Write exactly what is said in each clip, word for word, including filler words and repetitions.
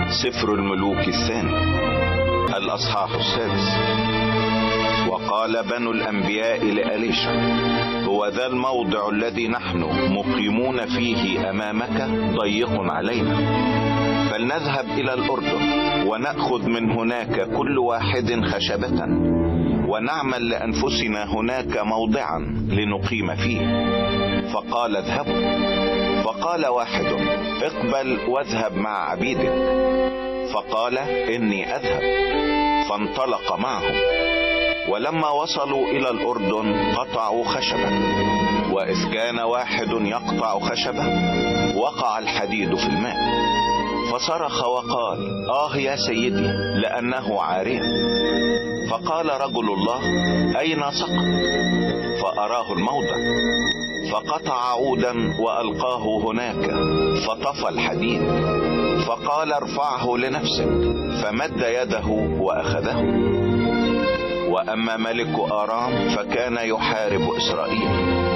سفر الملوك الثاني الأصحاح السادس. وقال بنو الأنبياء لأليشع: هو ذا الموضع الذي نحن مقيمون فيه أمامك ضيق علينا، فلنذهب إلى الأردن ونأخذ من هناك كل واحد خشبة ونعمل لأنفسنا هناك موضعا لنقيم فيه. فقال: اذهبوا. فقال واحد: اقبل واذهب مع عبيدك. فقال: إني أذهب. فانطلق معهم، ولما وصلوا إلى الأردن قطعوا خشبا، وإذ كان واحد يقطع خشبة وقع الحديد في الماء، فصرخ وقال: آه يا سيدي لأنه عارٍ. فقال رجل الله: أين سقط؟ فأراه الموضع، فقطع عودا وألقاه هناك فطفى الحديد. فقال: ارفعه لنفسك، فمد يده وأخذه. وأما ملك آرام فكان يحارب إسرائيل،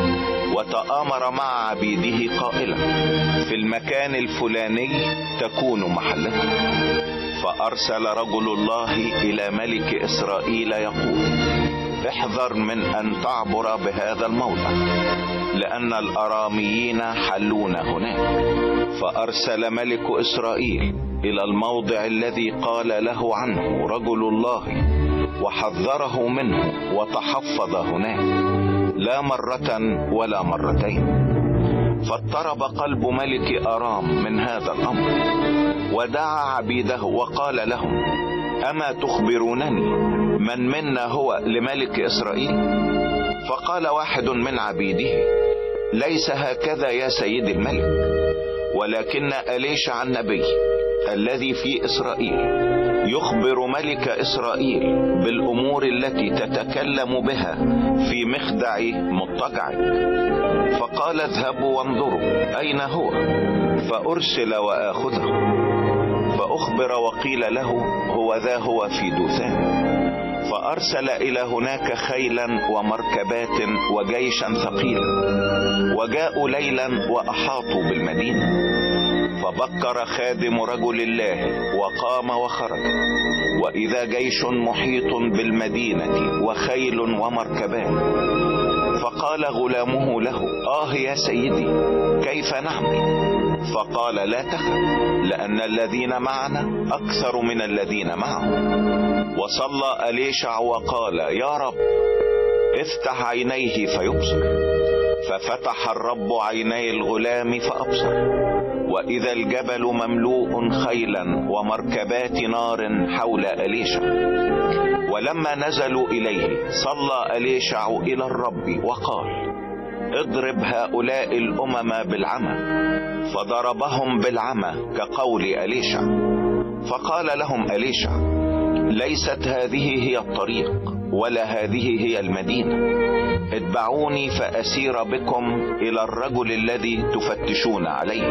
وتآمر مع عبيده قائلا: في المكان الفلاني تكون محلته. فأرسل رجل الله إلى ملك إسرائيل يقول: احذر من أن تعبر بهذا الموضع، لأن الأراميين حلون هناك. فأرسل ملك إسرائيل إلى الموضع الذي قال له عنه رجل الله، وحذره منه وتحفظ هناك، لا مرة ولا مرتين. فاضطرب قلب ملك آرام من هذا الأمر، ودعا عبيده وقال لهم: أما تخبرونني من منا هو لملك إسرائيل؟ فقال واحد من عبيده: ليس هكذا يا سيد الملك، ولكن أليشع النبي الذي في إسرائيل يخبر ملك إسرائيل بالأمور التي تتكلم بها في مخدع مضطجعك. فقال: اذهبوا وانظروا أين هو، فأرسل وآخذه. فأخبر وقيل له: هو ذا هو في دوثان. فأرسل إلى هناك خيلا ومركبات وجيشا ثقيلا، وجاءوا ليلا وأحاطوا بالمدينة. فبكر خادم رجل الله وقام وخرج، وإذا جيش محيط بالمدينة وخيل ومركبات. فقال غلامه له: آه يا سيدي، كيف نعمل؟ فقال: لا تخف، لأن الذين معنا أكثر من الذين معهم. وصلى أليشع وقال: يا رب افتح عينيه فيبصر. ففتح الرب عيني الغلام فأبصر، وإذا الجبل مملوء خيلا ومركبات نار حول أليشع. ولما نزلوا إليه صلى أليشع إلى الرب وقال: اضرب هؤلاء الأمم بالعمى. فضربهم بالعمى كقول أليشع. فقال لهم أليشع: ليست هذه هي الطريق، ولا هذه هي المدينة. اتبعوني فأسير بكم إلى الرجل الذي تفتشون عليه.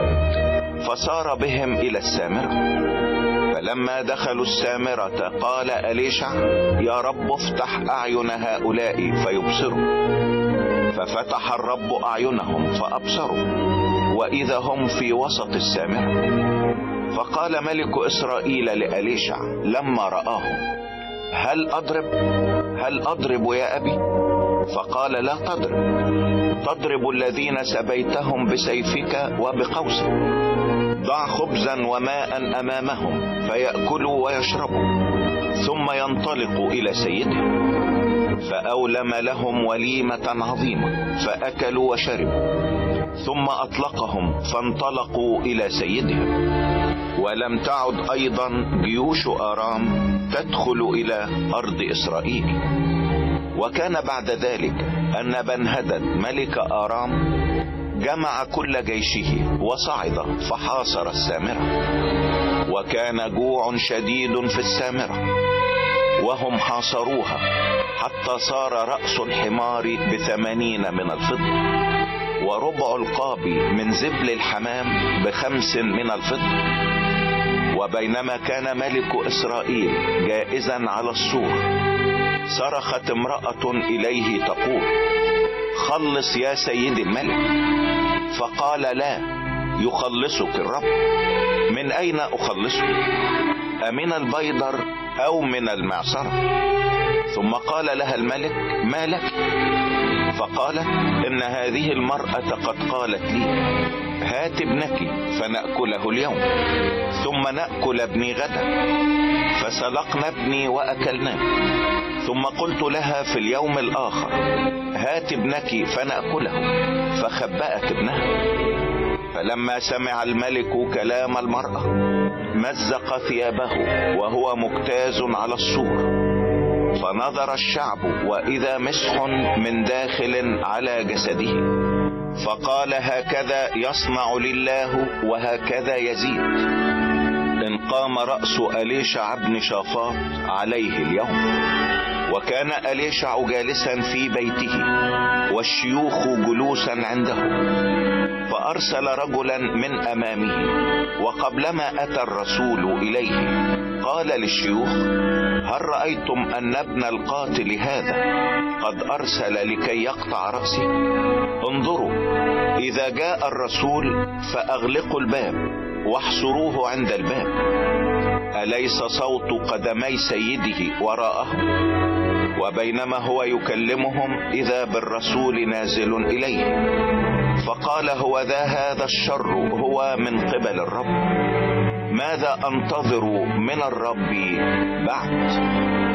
فسار بهم إلى السامرة. فلما دخلوا السامرة قال أليشع: يا رب افتح أعين هؤلاء فيبصروا. ففتح الرب أعينهم فأبصروا، وإذا هم في وسط السامرة. فقال ملك إسرائيل لأليشع لما رآه: هل أضرب؟ هل أضرب يا أبي؟ فقال: لا تضرب، تضرب الذين سبيتهم بسيفك وبقوسك. ضع خبزا وماء أمامهم فيأكلوا ويشربوا، ثم ينطلقوا إلى سيدهم. فأولم لهم وليمة عظيمة فأكلوا وشربوا، ثم أطلقهم فانطلقوا إلى سيدهم. ولم تعد أيضا جيوش آرام تدخل إلى أرض إسرائيل. وكان بعد ذلك أن بنهدد ملك آرام جمع كل جيشه وصعد فحاصر السامرة. وكان جوع شديد في السامرة، وهم حاصروها حتى صار رأس الحمار بثمانين من الفضة، وربع القاب من زبل الحمام بخمس من الفضة. وبينما كان ملك إسرائيل جائزا على السور، صرخت امرأة إليه تقول: خلص يا سيد الملك. فقال: لا، يخلصك الرب. من أين أخلصك؟ أمن البيدر أو من المعصرة؟ ثم قال لها الملك: ما لك؟ فقالت: إن هذه المرأة قد قالت لي: هات ابنك فنأكله اليوم، ثم نأكل ابني غدا. فسلقنا ابني وأكلناه. ثم قلت لها في اليوم الآخر: هات ابنك فنأكله، فخبأت ابنها. فلما سمع الملك كلام المرأة مزق ثيابه وهو مجتاز على السور. فنظر الشعب وإذا مسح من داخل على جسده، فقال: هكذا يصنع لله وهكذا يزيد. إن قام رأس أليشع بن شافاط عليه اليوم. وكان أليشع جالسا في بيته والشيوخ جلوسا عنده، فأرسل رجلا من أمامه، وقبلما أتى الرسول إليه قال للشيوخ: هل رأيتم أن ابن القاتل هذا قد أرسل لكي يقطع رأسي؟ انظروا، إذا جاء الرسول فأغلقوا الباب واحصروه عند الباب. أليس صوت قدمي سيده وراءه؟ وبينما هو يكلمهم إذا بالرسول نازل إليه، فقال: هو ذا هذا الشر هو من قبل الرب، ماذا أنتظر من الرب بعد؟